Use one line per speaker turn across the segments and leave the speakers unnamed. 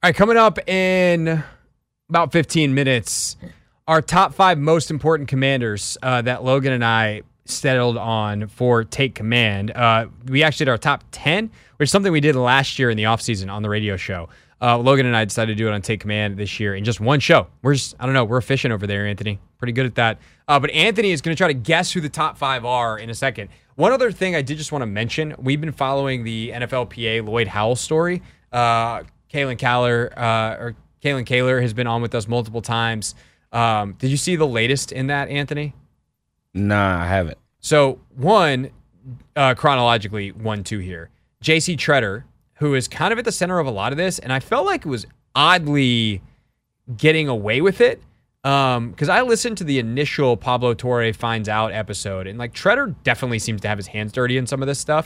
All right, coming up in about 15 minutes, our top 5 most important commanders that Logan and I settled on for Take Command. We actually did our top 10, which is something we did last year in the offseason on the radio show. Logan and I decided to do it on Take Command this year in just one show. We're efficient over there, Anthony. Pretty good at that. But Anthony is going to try to guess who the top 5 are in a second. One other thing I did just want to mention, we've been following the NFLPA Lloyd Howell story. Kalen Kaler has been on with us multiple times. Did you see the latest in that, Anthony?
Nah, I haven't.
So chronologically, 1-2 here. J.C. Tretter, who is kind of at the center of a lot of this, and I felt like it was oddly getting away with it. Because I listened to the initial Pablo Torre Finds Out episode, and like Tretter definitely seems to have his hands dirty in some of this stuff.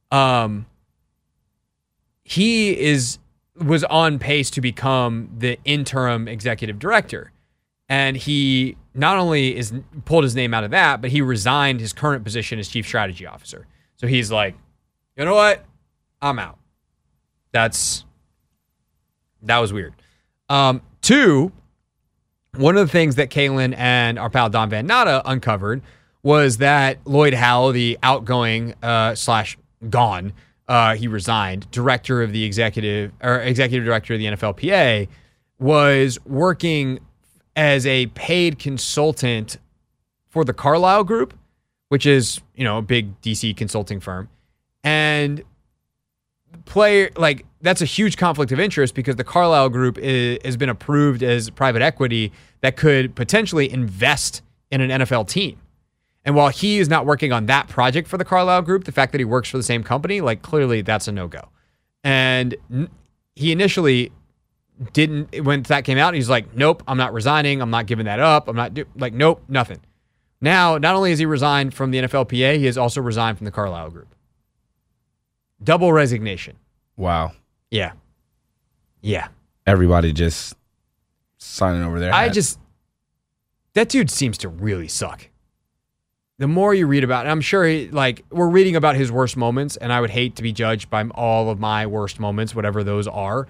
He was on pace to become the interim executive director. And he not only pulled his name out of that, but he resigned his current position as chief strategy officer. So he's like, you know what? I'm out. That was weird. 2, one of the things that Kalen and our pal Don Van Natta uncovered was that Lloyd Howell, the outgoing / gone, he resigned, executive director of the NFLPA, was working as a paid consultant for the Carlyle Group, which is, a big DC consulting firm. And that's a huge conflict of interest because the Carlyle Group has been approved as private equity that could potentially invest in an NFL team. And while he is not working on that project for the Carlyle Group, the fact that he works for the same company, clearly that's a no-go. And he initially didn't, when that came out, he's like, nope, I'm not resigning. I'm not giving that up. I'm not, nope, nothing. Now, not only has he resigned from the NFLPA, he has also resigned from the Carlyle Group. Double resignation.
Wow.
Yeah.
Everybody just signing over there.
That dude seems to really suck. The more you read about it, I'm sure we're reading about his worst moments, and I would hate to be judged by all of my worst moments, whatever those are.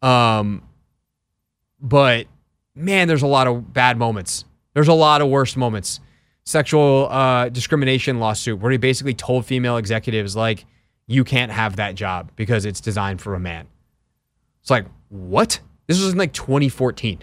But man, there's a lot of bad moments. There's a lot of worst moments. Sexual discrimination lawsuit where he basically told female executives, you can't have that job because it's designed for a man. It's like, what? This was in 2014.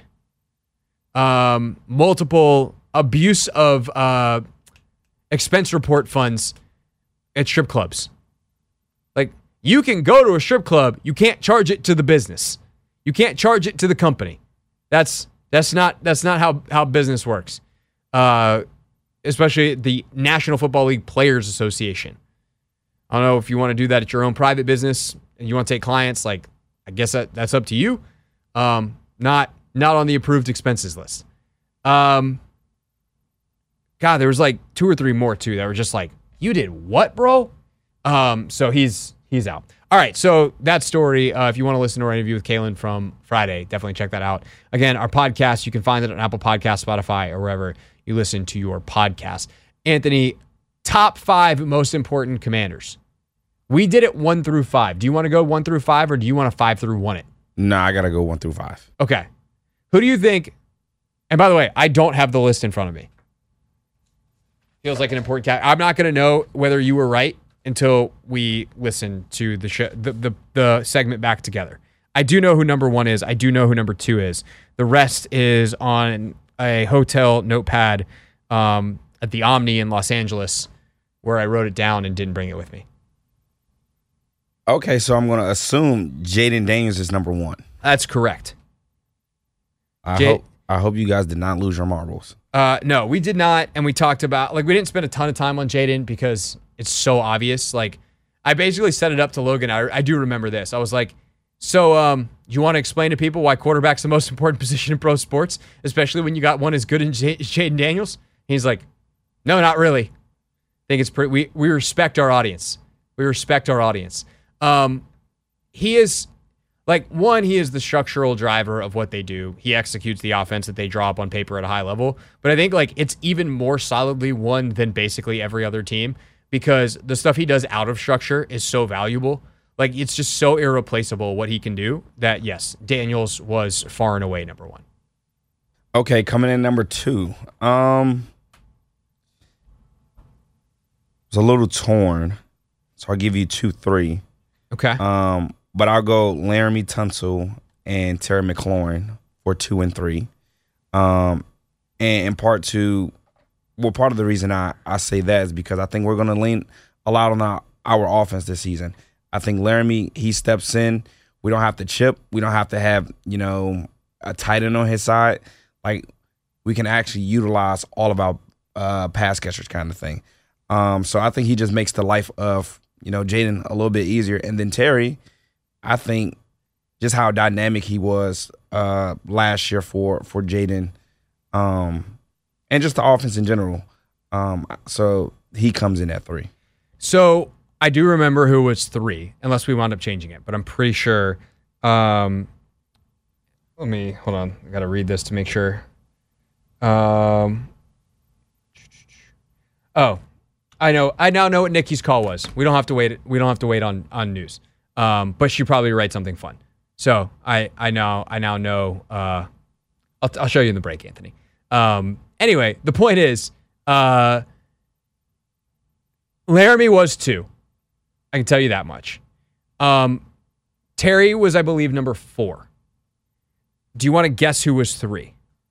Multiple abuse of expense report funds at strip clubs. You can go to a strip club, you can't charge it to the business. You can't charge it to the company. That's not how business works. Especially the National Football League Players Association. I don't know if you want to do that at your own private business and you want to take clients, I guess that's up to you. Not on the approved expenses list. God, there was 2 or 3 more too that were just you did what, bro? So he's out. All right, so that story, if you want to listen to our interview with Kalen from Friday, definitely check that out. Again, our podcast, you can find it on Apple Podcasts, Spotify, or wherever you listen to your podcast. Anthony, top 5 most important commanders. We did it 1 through 5. Do you want to go 1 through 5, or do you want to 5 through 1 it?
Nah, I got to go 1 through 5.
Okay. Who do you think, and by the way, I don't have the list in front of me. Feels like an important cat. I'm not going to know whether you were right until we listen to the show, the segment back together. I do know who number 1 is. I do know who number 2 is. The rest is on a hotel notepad at the Omni in Los Angeles, where I wrote it down and didn't bring it with me.
Okay, so I'm going to assume Jayden Daniels is number 1.
That's correct.
I hope you guys did not lose your marbles.
No, we did not, and we talked about, we didn't spend a ton of time on Jayden because it's so obvious. I basically set it up to Logan. I do remember this. I was like, so you want to explain to people why quarterback's the most important position in pro sports, especially when you got one as good as Jayden Daniels? And he's like, no, not really. I think it's pretty. We respect our audience. We respect our audience. He is he is the structural driver of what they do. He executes the offense that they draw up on paper at a high level. But I think it's even more solidly one than basically every other team because the stuff he does out of structure is so valuable. Like, it's just so irreplaceable what he can do that, yes, Daniels was far and away number one.
Okay, coming in number 2. Was a little torn, so I'll give you 2, 3.
Okay.
But I'll go Laramie Tunsil and Terry McLaurin for 2 and 3. And in part two, part of the reason I say that is because I think we're going to lean a lot on our offense this season. I think Laramie, he steps in. We don't have to chip. We don't have to have, a tight end on his side. Like, we can actually utilize all of our pass catchers kind of thing. So I think he just makes the life of, Jaden a little bit easier. And then Terry, I think just how dynamic he was last year for Jaden, and just the offense in general. So he comes in at 3.
So I do remember who was 3, unless we wound up changing it, but I'm pretty sure. Let me, hold on. I got to read this to make sure. I now know what Nikki's call was. We don't have to wait. We don't have to wait on news. But she probably write something fun. So I now know. I'll show you in the break, Anthony. Anyway, the point is, Laramie was 2. I can tell you that much. Terry was, I believe, number 4. Do you want to guess who was 3?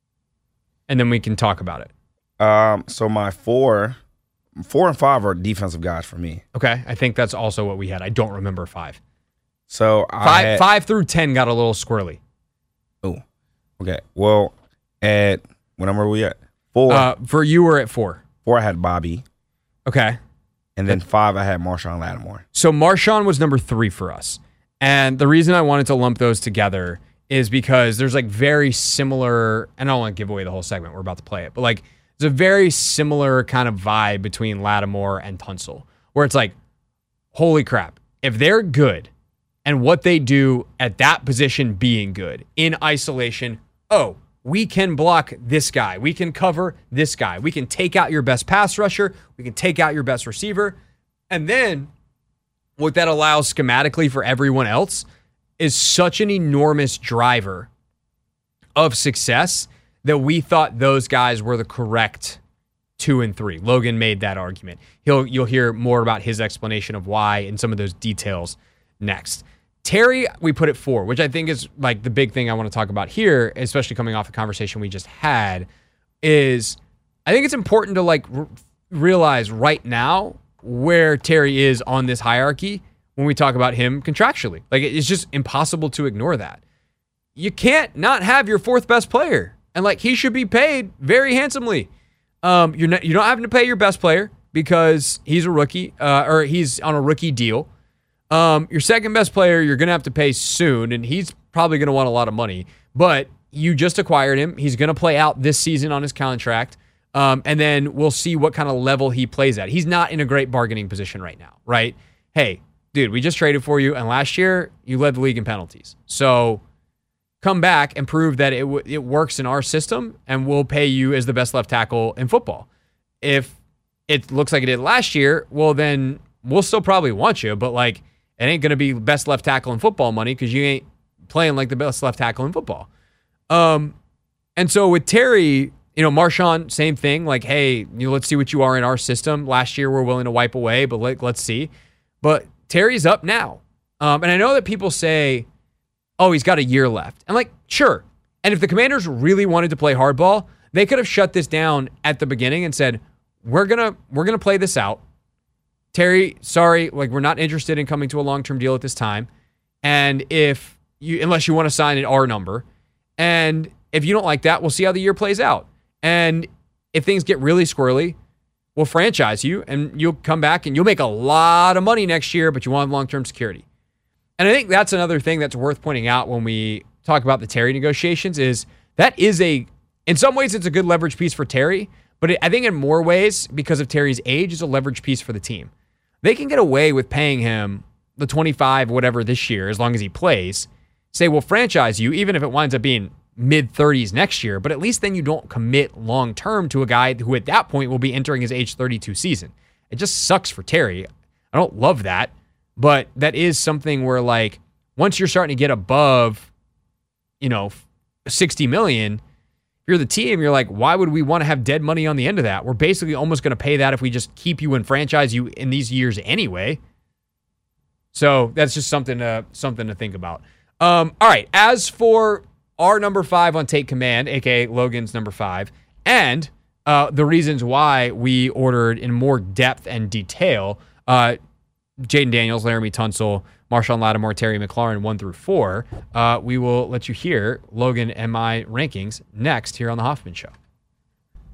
And then we can talk about it.
So my 4 and 5 are defensive guys for me.
Okay, I think that's also what we had. I don't remember 5.
So
5 through 10 got a little squirrely.
Oh, okay. Well, at what number were we at? 4.
For you, were at 4.
4, I had Bobby.
Okay.
And then 5, I had Marshawn Lattimore.
So Marshawn was number 3 for us. And the reason I wanted to lump those together is because there's like very similar, and I don't want to give away the whole segment, we're about to play it, but like there's a very similar kind of vibe between Lattimore and Tunsil, where it's like, holy crap, if they're good and what they do at that position being good in isolation, we can block this guy. We can cover this guy. We can take out your best pass rusher. We can take out your best receiver. And then what that allows schematically for everyone else is such an enormous driver of success that we thought those guys were the correct 2 and 3. Logan made that argument. You'll hear more about his explanation of why and some of those details next. Terry, we put at 4, which I think is like the big thing I want to talk about here, especially coming off the conversation we just had, is I think it's important to like realize right now where Terry is on this hierarchy when we talk about him contractually. Like, it's just impossible to ignore that. You can't not have your 4th best player, and like he should be paid very handsomely. You're not having to pay your best player because he's a rookie or he's on a rookie deal. Your 2nd best player, you're going to have to pay soon, and he's probably going to want a lot of money, but you just acquired him. He's going to play out this season on his contract, and then we'll see what kind of level he plays at. He's not in a great bargaining position right now, right? Hey, dude, we just traded for you, and last year you led the league in penalties. So come back and prove that it works in our system, and we'll pay you as the best left tackle in football. If it looks like it did last year, well, then we'll still probably want you, but like, it ain't going to be best left tackle in football money because you ain't playing like the best left tackle in football. And so with Terry, Marshawn, same thing. Like, hey, let's see what you are in our system. Last year, we're willing to wipe away, but let's see. But Terry's up now. And I know that people say, oh, he's got a year left. I'm like, sure. And if the Commanders really wanted to play hardball, they could have shut this down at the beginning and said, we're gonna play this out. Terry, sorry, like we're not interested in coming to a long-term deal at this time. And unless you want to sign at our number. And if you don't like that, we'll see how the year plays out. And if things get really squirrely, we'll franchise you and you'll come back and you'll make a lot of money next year, but you want long-term security. And I think that's another thing that's worth pointing out when we talk about the Terry negotiations is that is in some ways it's a good leverage piece for Terry, but I think in more ways, because of Terry's age, it's a leverage piece for the team. They can get away with paying him the 25 whatever this year as long as he plays. Say, we'll franchise you, even if it winds up being mid-30s next year, but at least then you don't commit long-term to a guy who at that point will be entering his age 32 season. It just sucks for Terry. I don't love that, But that is something where, like, once you're starting to get above, 60 million, you're the team, you're like, why would we want to have dead money on the end of that? We're basically almost going to pay that if we just keep you and franchise you in these years anyway. So that's just something to think about. All right. As for our number 5 on Take Command, aka Logan's number 5, and the reasons why we ordered in more depth and detail, Jaden Daniels, Laramie Tunsil, Marshawn Lattimore, Terry McLaurin, 1 through 4. We will let you hear Logan and my rankings next here on The Hoffman Show.